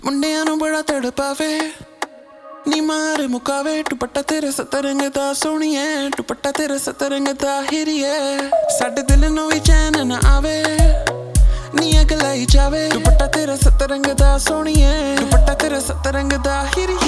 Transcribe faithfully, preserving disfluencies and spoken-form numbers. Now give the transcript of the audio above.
ਮੁੰਡਿਆਂ ਨੂੰ ਬੜਾ ਤੜਪਾਵੇ ਨੀ ਮਾਰ ਮੁਕਾਵੇ ਦੁਪੱਟਾ ਤੇਰੇ ਸਤਰੰਗ ਦਾ ਸੋਹਣੀਏ ਦੁਪੱਟਾ ਤੇਰੇ ਸਤਰੰਗ ਦਾ ਹੀਰੀਏ ਸਾਡੇ ਦਿਲ ਨੂੰ ਵੀ ਚੈਨ ਨਾ ਆਵੇ ਨੀ ਅਗਲਾਈ ਜਾਵੇ ਦੁਪੱਟਾ ਤੇਰੇ ਸਤਰੰਗ ਦਾ ਸੋਹਣੀਏ ਦੁਪੱਟਾ ਤੇਰੇ ਸਤਰੰਗ ਦਾ ਹੀਰੀਏ